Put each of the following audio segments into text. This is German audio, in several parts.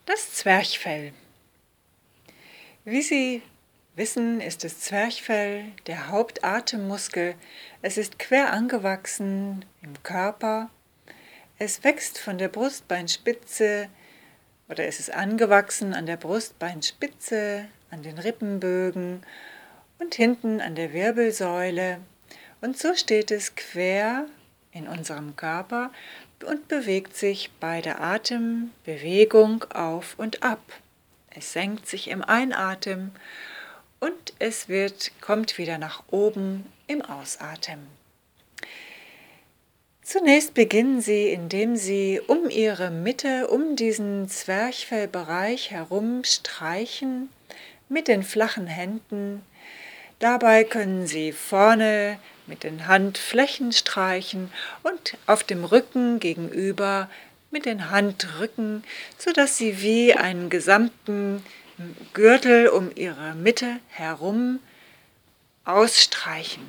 Das Zwerchfell. Wie Sie wissen, ist das Zwerchfell der Hauptatemmuskel. Es ist quer angewachsen im Körper. Es wächst von der Brustbeinspitze oder es ist angewachsen an der Brustbeinspitze, an den Rippenbögen und hinten an der Wirbelsäule. Und so steht es quer in unserem Körper und bewegt sich bei der Atembewegung auf und ab. Es senkt sich im Einatmen und es kommt wieder nach oben im Ausatmen. Zunächst beginnen Sie, indem Sie um Ihre Mitte, um diesen Zwerchfellbereich herum streichen mit den flachen Händen. Dabei können Sie vorne mit den Handflächen streichen und auf dem Rücken gegenüber mit den Handrücken, sodass Sie wie einen gesamten Gürtel um Ihre Mitte herum ausstreichen.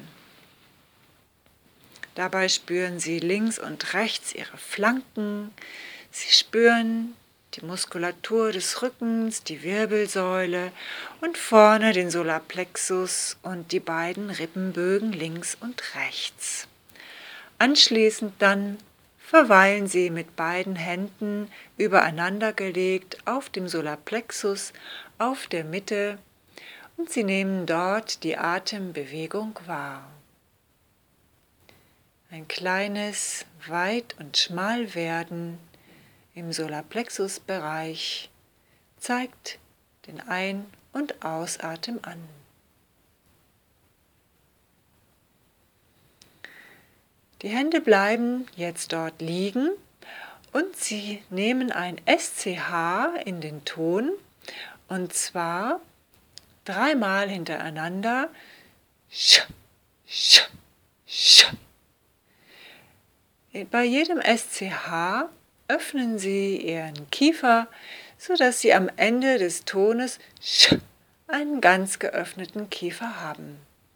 Dabei spüren Sie links und rechts Ihre Flanken. Sie spüren die Muskulatur des Rückens, die Wirbelsäule und vorne den Solarplexus und die beiden Rippenbögen links und rechts. Anschließend dann verweilen Sie mit beiden Händen übereinander gelegt auf dem Solarplexus, auf der Mitte, und Sie nehmen dort die Atembewegung wahr. Ein kleines Weit- und Schmalwerden im Solarplexus-Bereich zeigt den Ein- und Ausatmen an. Die Hände bleiben jetzt dort liegen und Sie nehmen ein SCH in den Ton, und zwar 3-mal hintereinander. Sch, sch, sch. Bei jedem SCH öffnen Sie Ihren Kiefer, sodass Sie am Ende des Tones sch einen ganz geöffneten Kiefer haben.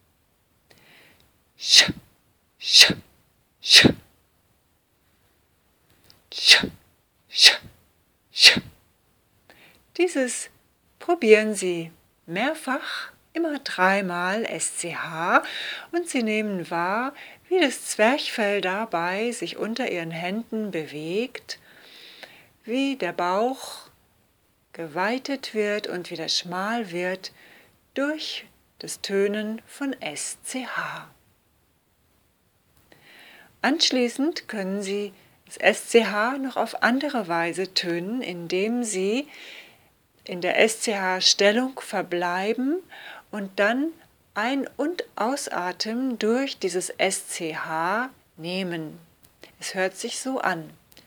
Sch, sch, sch, sch, sch, sch. Dieses probieren Sie mehrfach, immer 3-mal SCH, und Sie nehmen wahr, wie das Zwerchfell dabei sich unter Ihren Händen bewegt, wie der Bauch geweitet wird und wieder schmal wird durch das Tönen von SCH. Anschließend können Sie das SCH noch auf andere Weise tönen, indem Sie in der SCH-Stellung verbleiben und dann Ein- und Ausatmen durch dieses SCH nehmen. Es hört sich so an.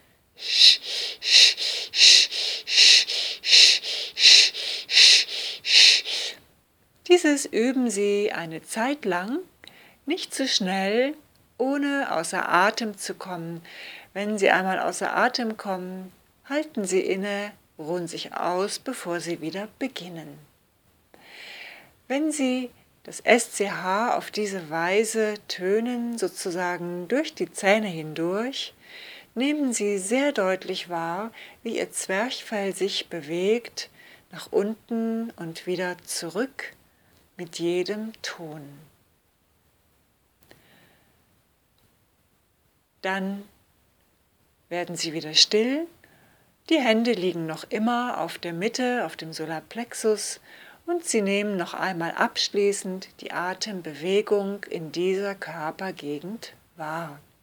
Dieses üben Sie eine Zeit lang, nicht zu schnell, ohne außer Atem zu kommen. Wenn Sie einmal außer Atem kommen, halten Sie inne, ruhen sich aus, bevor Sie wieder beginnen. Wenn Sie das SCH auf diese Weise tönen, sozusagen durch die Zähne hindurch, nehmen Sie sehr deutlich wahr, wie Ihr Zwerchfell sich bewegt, nach unten und wieder zurück mit jedem Ton. Dann werden Sie wieder still. Die Hände liegen noch immer auf der Mitte, auf dem Solarplexus, und Sie nehmen noch einmal abschließend die Atembewegung in dieser Körpergegend wahr.